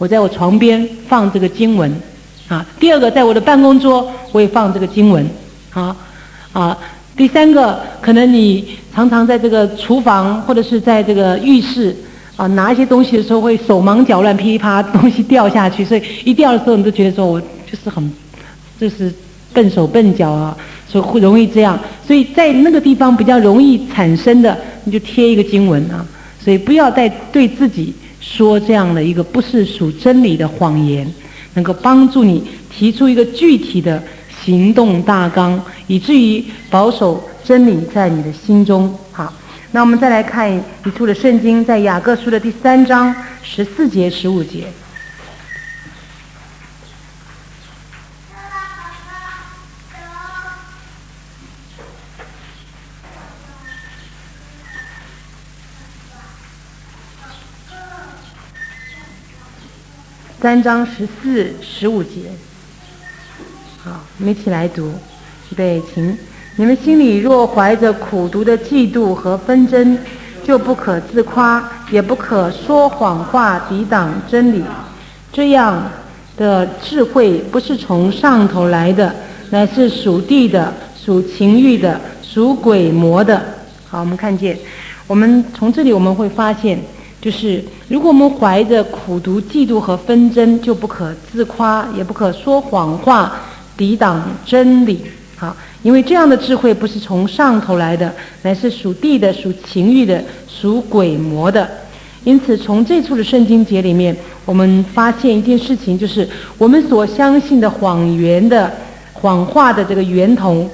我在我床边放这个经文啊。第二个，在我的办公桌我也放这个经文啊。第三个，可能你常常在这个厨房或者是在这个浴室啊拿一些东西的时候会手忙脚乱，噼里啪啦东西掉下去，所以一掉的时候你都觉得说我就是笨手笨脚啊，所以会容易这样。所以在那个地方比较容易产生的，你就贴一个经文啊。所以不要再对自己说这样的一个不是属真理的谎言，能够帮助你提出一个具体的行动大纲，以至于保守真理在你的心中。好，那我们再来看一处的圣经，在雅各书的第3章14节15节。3章14、15节。好，我们一起来读。预备，请。你们心里若怀着苦毒的嫉妒和纷争，就不可自夸，也不可说谎话抵挡真理。这样的智慧不是从上头来的，乃是属地的、属情欲的、属鬼魔的。好，我们看见，我们从这里我们会发现，就是如果我们怀着苦毒、嫉妒和纷争，就不可自夸，也不可说谎话抵挡真理。好，因为这样的智慧不是从上头来的，乃是属地的、属情欲的、属鬼魔的。因此从这处的圣经节里面，我们发现一件事情，就是我们所相信的谎话的这个源头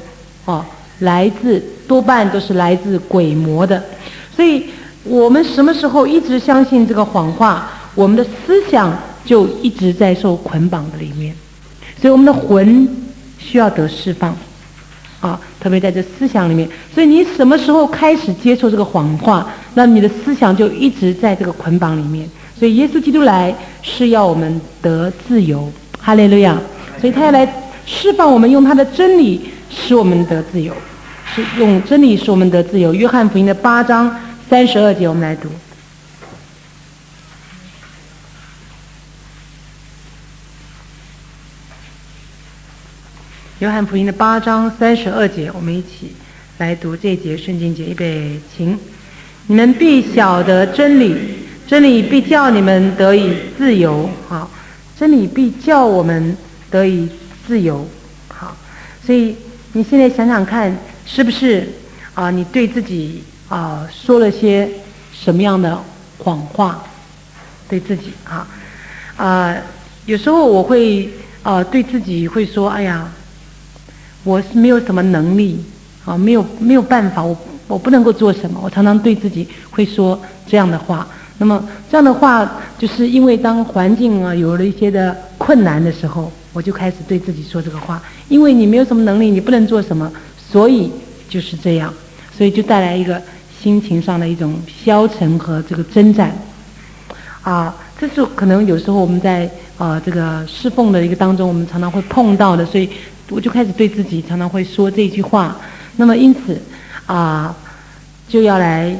多半都是来自鬼魔的。所以我们什么时候一直相信这个谎话，我们的思想就一直在受捆绑的里面。所以我们的魂需要得释放特别在这思想里面。所以你什么时候开始接受这个谎话，那你的思想就一直在这个捆绑里面。所以耶稣基督来是要我们得自由，哈利路亚。所以他要来释放我们，用他的真理使我们得自由，是用真理使我们得自由。约翰福音的8章32节，我们来读。约翰福音的8章32节，我们一起来读这节圣经节。预备，请。你们必晓得真理，真理必叫你们得以自由。好，真理必叫我们得以自由。好，所以你现在想想看，是不是你对自己说了些什么样的谎话？对自己有时候我会对自己会说，哎呀，我是没有什么能力没有办法，我不能够做什么。我常常对自己会说这样的话。那么这样的话，就是因为当环境有了一些的困难的时候，我就开始对自己说这个话。因为你没有什么能力，你不能做什么，所以就是这样，所以就带来一个心情上的一种消沉和这个征战这是可能有时候我们在这个侍奉的一个当中，我们常常会碰到的。所以我就开始对自己常常会说这句话。那么因此就要来，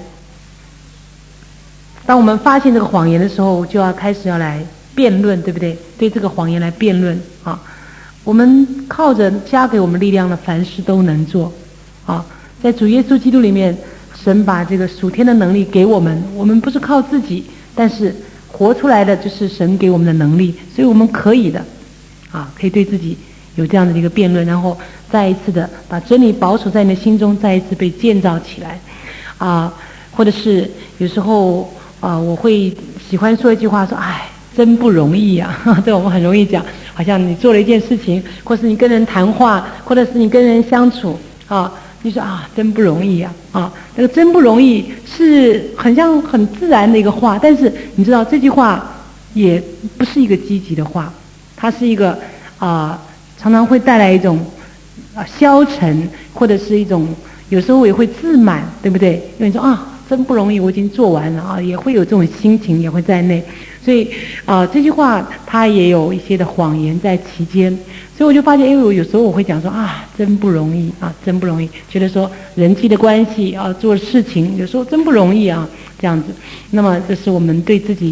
当我们发现这个谎言的时候，就要开始要来辩论，对不对？对这个谎言来辩论我们靠着加给我们力量的，凡事都能做在主耶稣基督里面，神把这个属天的能力给我们，我们不是靠自己，但是活出来的就是神给我们的能力，所以我们可以的可以对自己有这样的一个辩论，然后再一次的把真理保守在你的心中，再一次被建造起来或者是有时候我会喜欢说一句话，说真不容易这我们很容易讲，好像你做了一件事情，或是你跟人谈话，或者是你跟人相处你说真不容易那个真不容易是很像很自然的一个话，但是你知道这句话也不是一个积极的话，它是一个常常会带来一种消沉，或者是一种有时候也会自满，对不对？因为你说真不容易，我已经做完了也会有这种心情也会在内。所以这句话它也有一些的谎言在其间。所以我就发现，因为我有时候我会讲说真不容易真不容易，觉得说人际的关系做事情有时候真不容易这样子。那么这是我们对自己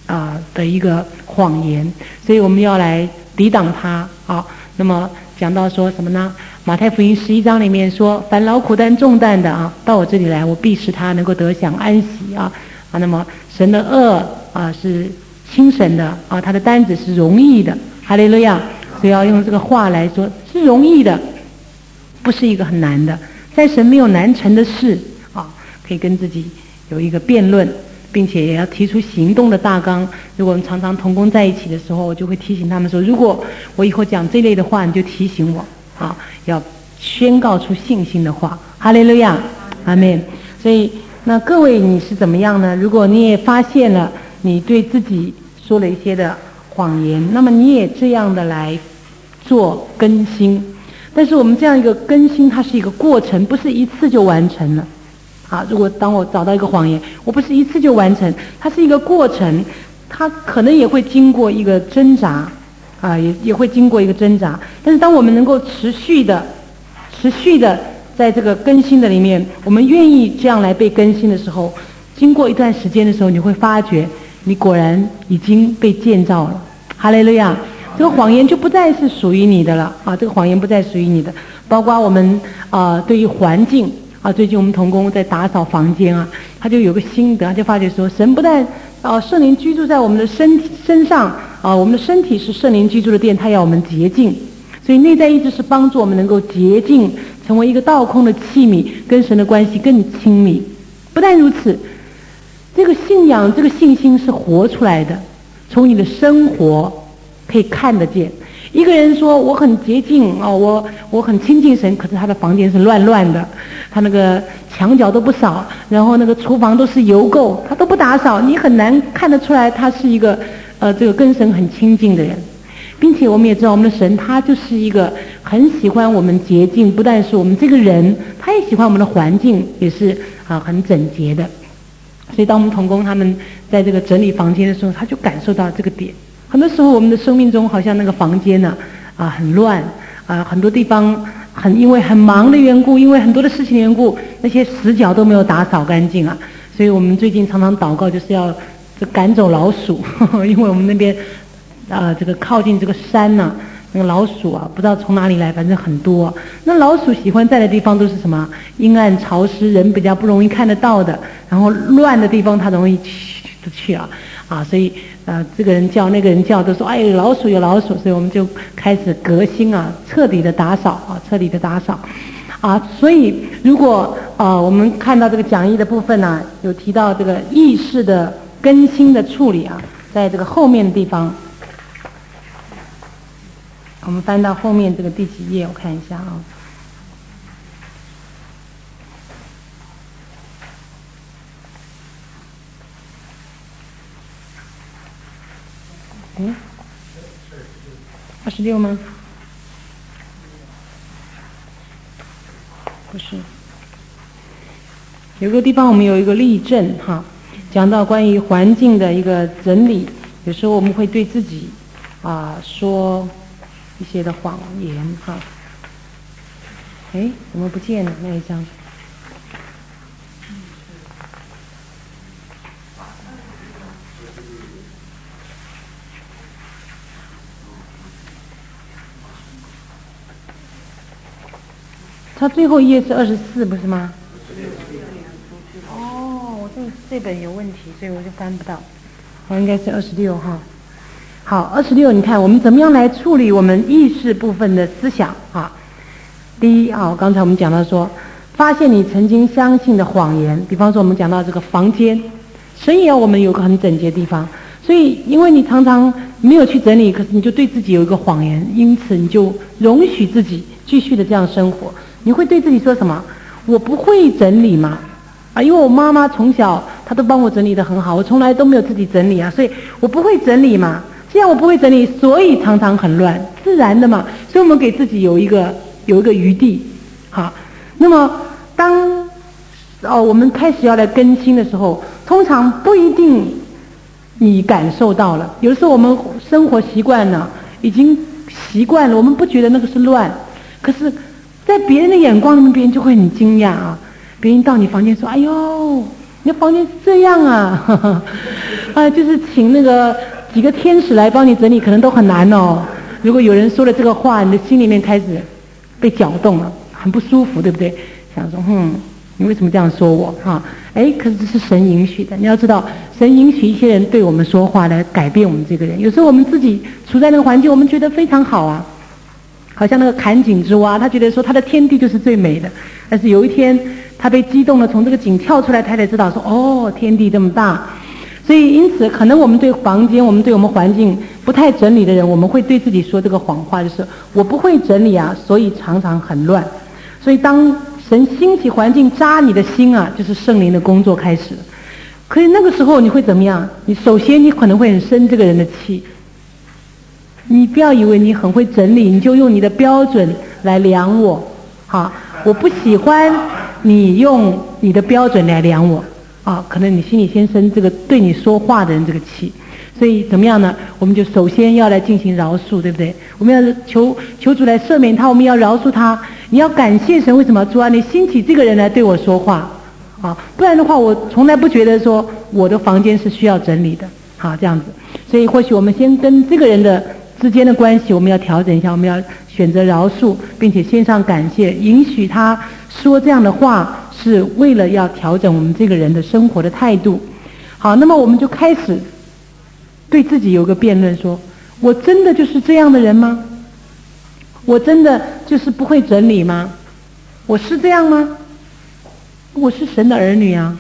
的一个谎言，所以我们要来抵挡它啊。那么讲到说什么呢？马太福音11章里面说，凡劳苦担重担的啊，到我这里来，我必使他能够得享安息啊。那么神的恶是轻省的啊，他的担子是容易的，哈利路亚。所以要用这个话来说，是容易的，不是一个很难的，在神没有难成的事啊。可以跟自己有一个辩论，并且也要提出行动的大纲。如果我们常常同工在一起的时候，我就会提醒他们说，如果我以后讲这类的话，你就提醒我啊，要宣告出信心的话。哈利路亚，阿们。所以那各位你是怎么样呢？如果你也发现了你对自己说了一些的谎言，那么你也这样的来做更新。但是我们这样一个更新，它是一个过程，不是一次就完成了啊。如果当我找到一个谎言，我不是一次就完成，它是一个过程，它可能也会经过一个挣扎啊，也会经过一个挣扎。但是当我们能够持续的在这个更新的里面，我们愿意这样来被更新的时候，经过一段时间的时候，你会发觉你果然已经被建造了。哈利路亚！这个谎言就不再是属于你的了啊！这个谎言不再属于你的，包括我们对于环境啊，最近我们同工在打扫房间啊，他就有个心得，就发觉说，神不但圣灵居住在我们的身上啊，我们的身体是圣灵居住的殿，他要我们洁净，所以内在意志是帮助我们能够洁净，成为一个倒空的器皿，跟神的关系更亲密。不但如此，这个信仰、这个信心是活出来的，从你的生活可以看得见。一个人说我很洁净啊，我很亲近神，可是他的房间是乱乱的，他那个墙角都不扫，然后那个厨房都是油垢，他都不打扫，你很难看得出来他是一个这个跟神很亲近的人。并且我们也知道，我们的神他就是一个很喜欢我们洁净，不但是我们这个人，他也喜欢我们的环境也是很整洁的。所以当我们同工他们在这个整理房间的时候，他就感受到这个点。很多时候我们的生命中好像那个房间呢很乱很多地方因为很忙的缘故，因为很多的事情的缘故，那些死角都没有打扫干净啊。所以我们最近常常祷告，就是要赶走老鼠因为我们那边这个靠近这个山呢那个老鼠不知道从哪里来，反正很多。那老鼠喜欢在的地方都是什么？阴暗潮湿，人比较不容易看得到的，然后乱的地方它容易去所以这个人叫那个人叫，都说哎有老鼠有老鼠，所以我们就开始革新彻底的打扫所以如果我们看到这个讲义的部分呢，有提到这个意识的更新的处理在这个后面的地方。我们翻到后面这个第几页，我看一下26吗？不是，有个地方我们有一个例证讲到关于环境的一个整理。有时候我们会对自己说一些的谎言怎么不见了那一张？它最后一页是24，不是吗？我这本有问题，所以我就翻不到。应该是26好，26，你看我们怎么样来处理我们意识部分的思想第一刚才我们讲到说，发现你曾经相信的谎言。比方说我们讲到这个房间，神也要我们有个很整洁的地方，所以因为你常常没有去整理，可是你就对自己有一个谎言，因此你就容许自己继续的这样生活。你会对自己说什么？我不会整理嘛因为我妈妈从小她都帮我整理得很好，我从来都没有自己整理所以我不会整理嘛。既然我不会整理，所以常常很乱，自然的嘛。所以我们给自己有一个余地那么当我们开始要来更新的时候，通常不一定你感受到了。有的时候我们生活习惯了，已经习惯了，我们不觉得那个是乱，可是在别人的眼光里面，别人就会很惊讶别人到你房间说：“哎呦， 你的房间是这样啊，就是请那个几个天使来帮你整理，可能都很难哦。如果有人说了这个话，你的心里面开始被搅动了，很不舒服，对不对？想说，你为什么这样说我啊？可是这是神允许的。你要知道，神允许一些人对我们说话来改变我们这个人。有时候我们自己处在那个环境，我们觉得非常好啊，好像那个坎井之蛙，他觉得说他的天地就是最美的。但是有一天他被激动了，从这个井跳出来，他才知道说，天地这么大。所以因此可能我们对房间，我们对我们环境不太整理的人，我们会对自己说这个谎话，就是我不会整理啊，所以常常很乱。所以当神兴起环境扎你的心啊，就是圣灵的工作开始。可是那个时候你会怎么样？你首先你可能会很生这个人的气。你不要以为你很会整理，你就用你的标准来量我。好，我不喜欢你用你的标准来量我。可能你心里先生这个对你说话的人这个气。所以怎么样呢？我们就首先要来进行饶恕，对不对？我们要求主来赦免他，我们要饶恕他。你要感谢神，为什么？主啊，你兴起这个人来对我说话，不然的话，我从来不觉得说我的房间是需要整理的，这样子。所以或许我们先跟这个人的之间的关系，我们要调整一下，我们要选择饶恕，并且献上感谢，允许他说这样的话，是为了要调整我们这个人的生活的态度。好，那么我们就开始对自己有个辩论，说我真的就是这样的人吗？我真的就是不会整理吗？我是这样吗？我是神的儿女啊。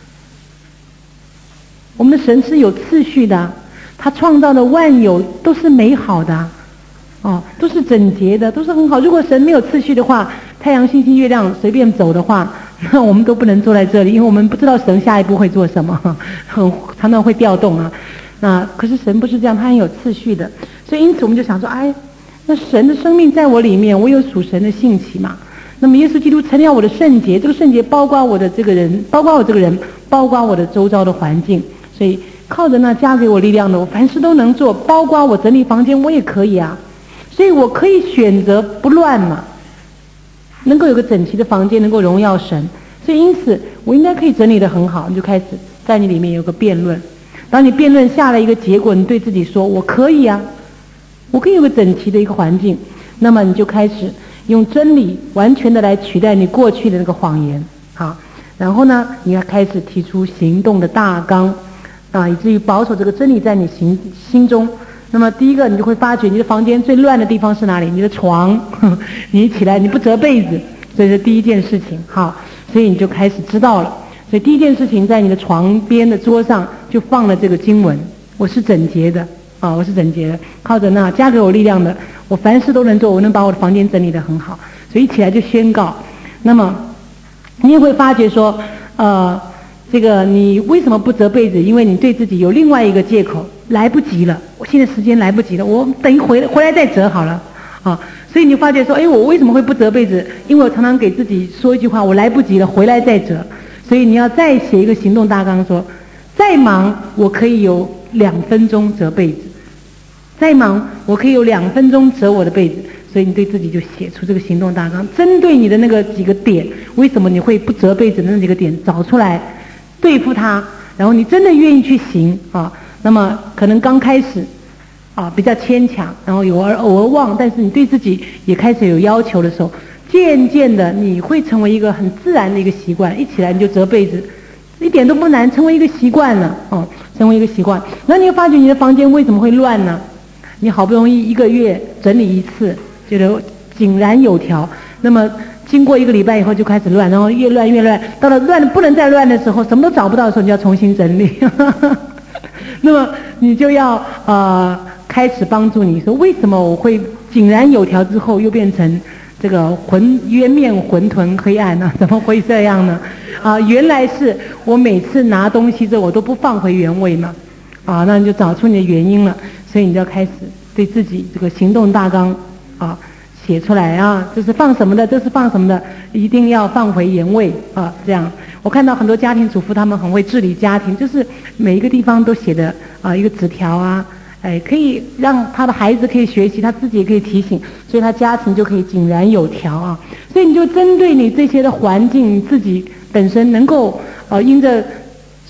我们的神是有次序的，他创造的万有都是美好的，都是整洁的，都是很好。如果神没有次序的话，太阳、星星、月亮随便走的话，那我们都不能坐在这里，因为我们不知道神下一步会做什么，常常会调动啊。可是神不是这样，他很有次序的。所以因此我们就想说，那神的生命在我里面，我有属神的性情嘛。那么耶稣基督成了我的圣洁，这个圣洁包括我的这个人，包括我这个人，包括我的周遭的环境。所以靠着那加给我力量的，我凡事都能做，包括我整理房间，我也可以啊。所以我可以选择不乱嘛，能够有个整齐的房间，能够荣耀神。所以因此我应该可以整理得很好。你就开始在你里面有个辩论，当你辩论下了一个结果，你对自己说我可以啊，我可以有个整齐的一个环境，那么你就开始用真理完全的来取代你过去的那个谎言。好，然后呢，你要开始提出行动的大纲以至于保守这个真理在你心中。那么第一个，你就会发觉你的房间最乱的地方是哪里？你的床，你一起来你不折被子，这是第一件事情。好，所以你就开始知道了。所以第一件事情，在你的床边的桌上就放了这个经文，我是整洁的我是整洁的，靠着那加给我力量的，我凡事都能做，我能把我的房间整理得很好。所以一起来就宣告。那么你也会发觉说这个你为什么不折被子？因为你对自己有另外一个借口，来不及了，我现在时间来不及了，我等一回来再折好了所以你发觉说，我为什么会不折被子？因为我常常给自己说一句话，我来不及了，回来再折。所以你要再写一个行动大纲，说再忙我可以有2分钟折被子，再忙我可以有2分钟折我的被子。所以你对自己就写出这个行动大纲，针对你的那个几个点，为什么你会不折被子的那几个点找出来对付它，然后你真的愿意去行那么可能刚开始比较牵强，然后偶尔忘，但是你对自己也开始有要求的时候，渐渐的你会成为一个很自然的一个习惯，一起来你就折被子，一点都不难，成为一个习惯了成为一个习惯。那你会发觉你的房间为什么会乱呢？你好不容易1个月整理一次，觉得井然有条，那么经过1个礼拜以后就开始乱，然后越乱越乱，到了乱不能再乱的时候，什么都找不到的时候，你就要重新整理那么你就要开始帮助你说，为什么我会井然有条之后又变成这个渊面混沌黑暗呢？怎么会这样呢？原来是我每次拿东西之后我都不放回原位嘛那你就找出你的原因了。所以你就要开始对自己这个行动大纲写出来这是放什么的，这是放什么的，一定要放回原位这样。我看到很多家庭主妇他们很会治理家庭，就是每一个地方都写的一个纸条可以让他的孩子可以学习，他自己也可以提醒，所以他家庭就可以井然有条所以你就针对你这些的环境，你自己本身能够因着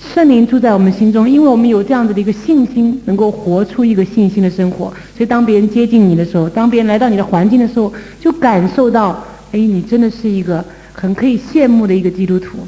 圣灵住在我们心中，因为我们有这样子的一个信心，能够活出一个信心的生活。所以当别人接近你的时候，当别人来到你的环境的时候，就感受到，哎，你真的是一个很可以羡慕的一个基督徒。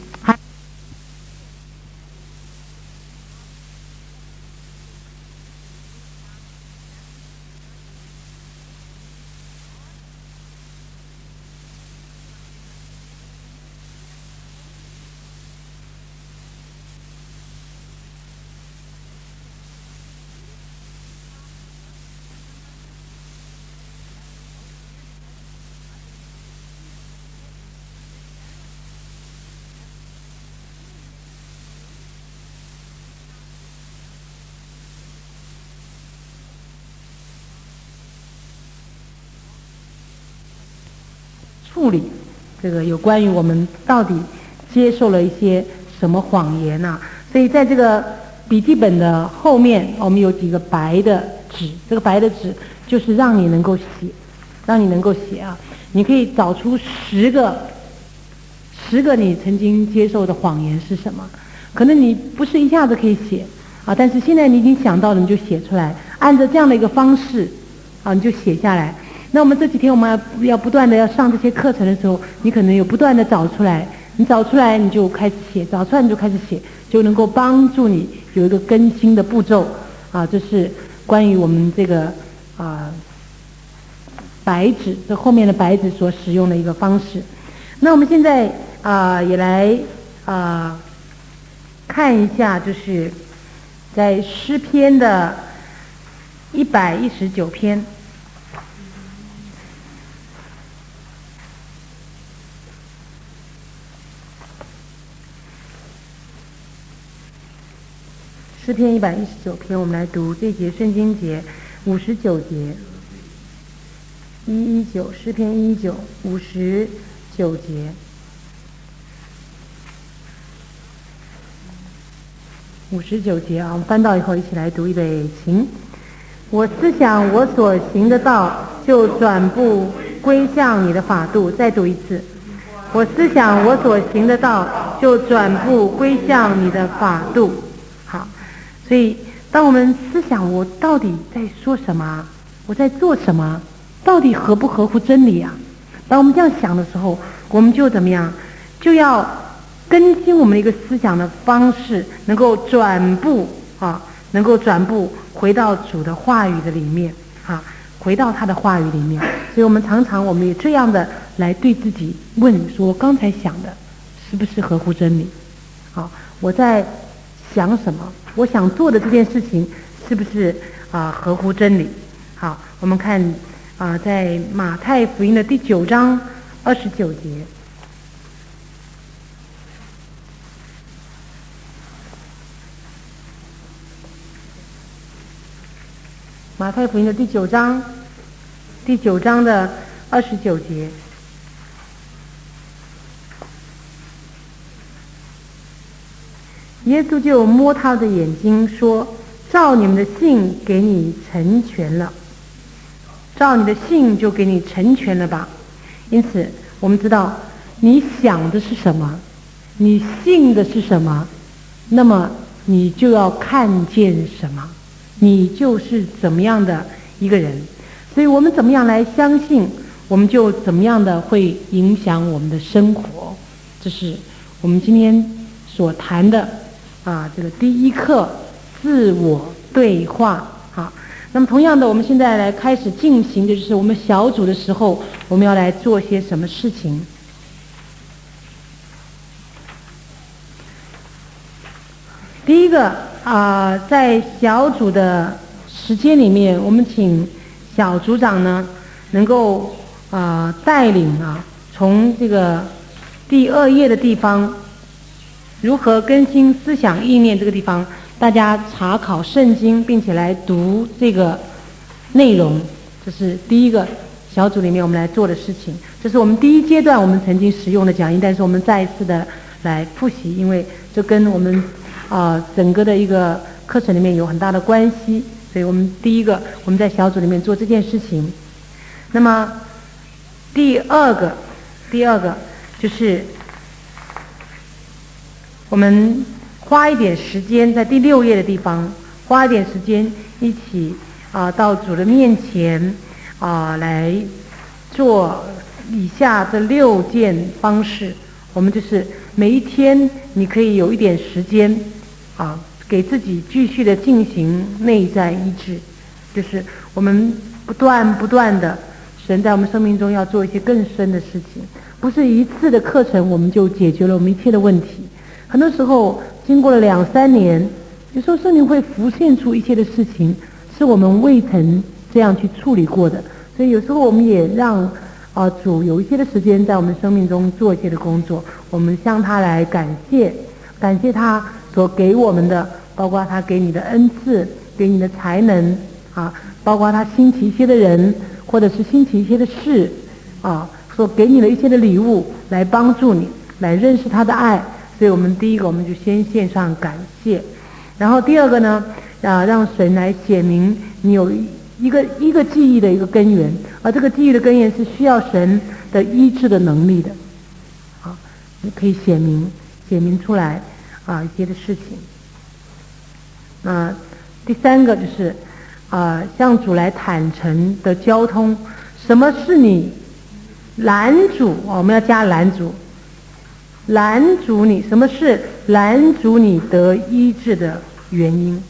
处理这个有关于我们到底接受了一些什么谎言呐？所以在这个笔记本的后面，我们有几个白的纸，这个白的纸就是让你能够写，让你能够写啊。你可以找出10个你曾经接受的谎言是什么？可能你不是一下子可以写啊，但是现在你已经想到了，你就写出来，按照这样的一个方式啊，你就写下来。那我们这几天我们要不断的要上这些课程的时候，你可能有不断的找出来，你找出来你就开始写，找出来你就开始写，就能够帮助你有一个更新的步骤啊。这是关于我们这个白纸，这后面的白纸所使用的一个方式。那我们现在也来看一下，就是在诗篇的119篇。诗篇119篇，我们来读这节圣经节59节119，诗篇11959节。59节啊，我们翻到以后一起来读，预备起。我思想我所行的道，就转步归向你的法度。再读一次。我思想我所行的道，就转步归向你的法度。好。所以当我们思想我到底在说什么，我在做什么，到底合不合乎真理啊？当我们这样想的时候，我们就怎么样，就要更新我们的一个思想的方式，能够转步能够转步回到主的话语的里面回到他的话语里面。所以我们常常我们也这样的来对自己问说，我刚才想的是不是合乎真理？我在想什么？我想做的这件事情是不是合乎真理？好，我们看在马太福音的第9章29节。马太福音的第9章的29节。耶稣就摸他的眼睛说，照你们的信给你成全了，照你的信就给你成全了吧。因此我们知道你想的是什么，你信的是什么，那么你就要看见什么，你就是怎么样的一个人。所以我们怎么样来相信，我们就怎么样的会影响我们的生活。这是我们今天所谈的这个第一课，自我对话。那么同样的，我们现在来开始进行的就是我们小组的时候，我们要来做些什么事情。第一个在小组的时间里面，我们请小组长呢能够带领从这个第2页的地方，如何更新思想意念这个地方，大家查考圣经，并且来读这个内容。这是第一个小组里面我们来做的事情。这是我们第一阶段我们曾经使用的讲义，但是我们再一次的来复习，因为这跟我们整个的一个课程里面有很大的关系。所以我们第一个我们在小组里面做这件事情。那么第二个就是我们花一点时间，在第6页的地方花一点时间，一起到主的面前来做以下这6件方式。我们就是每一天你可以有一点时间给自己继续的进行内在医治，就是我们不断的，神在我们生命中要做一些更深的事情，不是一次的课程我们就解决了我们一切的问题。很多时候经过了2、3年，有时候圣灵会浮现出一些的事情是我们未曾这样去处理过的，所以有时候我们也让主有一些的时间在我们生命中做一些的工作，我们向他来感谢他所给我们的，包括他给你的恩赐，给你的才能包括他兴起一些的人，或者是兴起一些的事所给你的一些的礼物，来帮助你来认识他的爱。所以我们第一个，我们就先献上感谢，然后第二个呢让神来显明你有一个记忆的一个根源，而这个记忆的根源是需要神的医治的能力的你可以显明出来一些的事情。第3个就是向主来坦诚的交通，什么是你拦阻我们要加拦阻你，什么是拦阻你得医治的原因？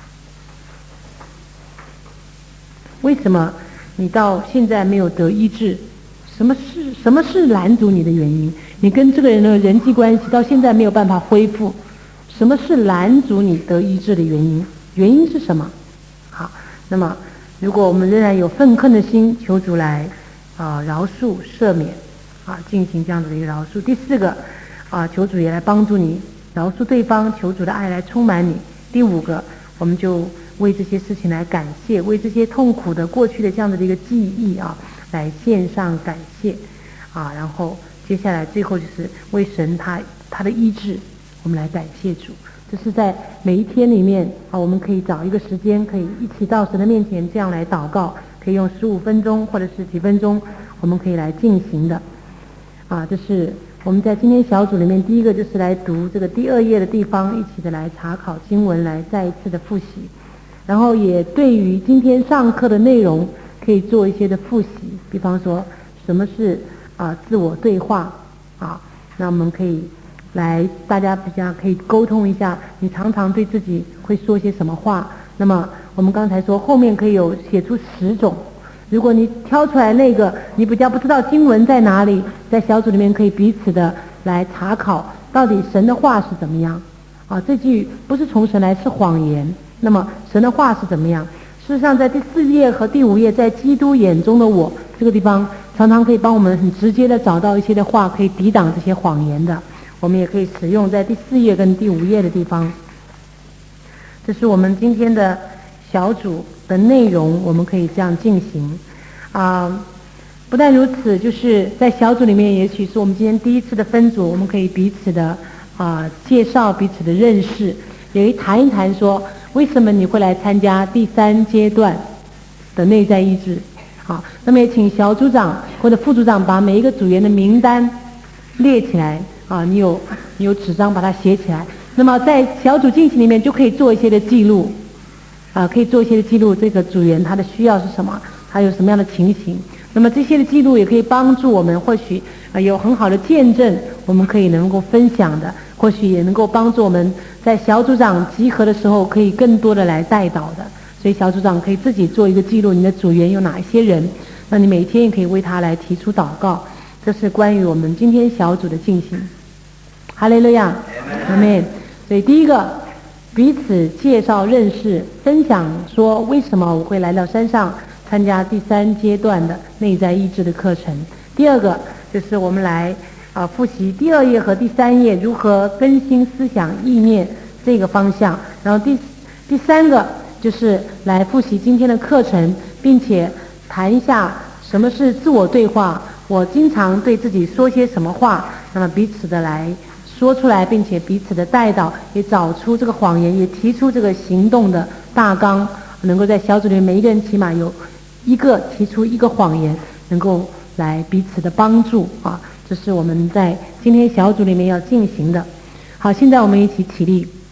为什么你到现在没有得医治？什么是拦阻你的原因？你跟这个人的人际关系到现在没有办法恢复，什么是拦阻你得医治的原因？原因是什么？好，那么如果我们仍然有愤恨的心，求主来饶恕赦免进行这样子的一个饶恕。第4个求主也来帮助你饶恕对方，求主的爱来充满你。第5个，我们就为这些事情来感谢，为这些痛苦的过去的这样的一个记忆来献上感谢然后接下来最后就是为神他的医治，我们来感谢主。这是在每一天里面我们可以找一个时间，可以一起到神的面前这样来祷告，可以用15分钟或者是几分钟，我们可以来进行的这是我们在今天小组里面第一个，就是来读这个第2页的地方，一起的来查考经文，来再一次的复习，然后也对于今天上课的内容可以做一些的复习，比方说什么是自我对话那我们可以来大家比较可以沟通一下，你常常对自己会说些什么话。那么我们刚才说后面可以有写出10种，如果你挑出来那个你比较不知道经文在哪里，在小组里面可以彼此的来查考到底神的话是怎么样这句不是从神来，是谎言。那么神的话是怎么样？事实上在第4页和第5页，在基督眼中的我这个地方常常可以帮我们很直接的找到一些的话，可以抵挡这些谎言的。我们也可以使用在第4页跟第5页的地方。这是我们今天的小组的内容，我们可以这样进行不但如此，就是在小组里面，也许是我们今天第一次的分组，我们可以彼此的介绍，彼此的认识，也谈一谈说为什么你会来参加第3阶段的内在医治。那么也请小组长或者副组长把每一个组员的名单列起来你有纸张把它写起来，那么在小组进行里面就可以做一些的记录可以做一些的记录，这个组员他的需要是什么，他有什么样的情形。那么这些的记录也可以帮助我们，或许有很好的见证我们可以能够分享的，或许也能够帮助我们在小组长集合的时候可以更多的来带导的。所以小组长可以自己做一个记录，你的组员有哪一些人，那你每天也可以为他来提出祷告。这是关于我们今天小组的进行。哈利路亚，阿们。所以第一个，彼此介绍认识，分享说为什么我会来到山上参加第3阶段的内在医治的课程。第二个就是我们来复习第2页和第3页如何更新思想意念这个方向。然后第3个就是来复习今天的课程，并且谈一下什么是自我对话，我经常对自己说些什么话，那么彼此的来说出来，并且彼此的带导，也找出这个谎言，也提出这个行动的大纲，能够在小组里面每一个人起码有一个提出一个谎言，能够来彼此的帮助这是我们在今天小组里面要进行的。好，现在我们一起起立。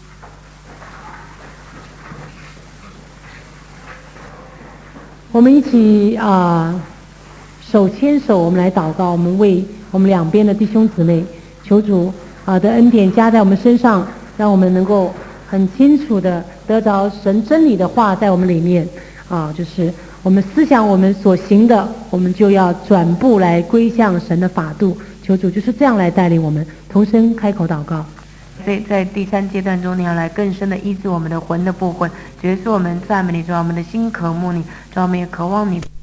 我们一起手牵手，我们来祷告。我们为我们两边的弟兄姊妹，求主的恩典加在我们身上，让我们能够很清楚的得着神真理的话在我们里面就是我们思想我们所行的，我们就要转步来归向神的法度。求主就是这样来带领我们，同声开口祷告。 所以在第3阶段中，你要来更深的医治我们的魂的部分，主耶稣，我们赞美你，主，我们的心渴慕你，主，我们也渴望你。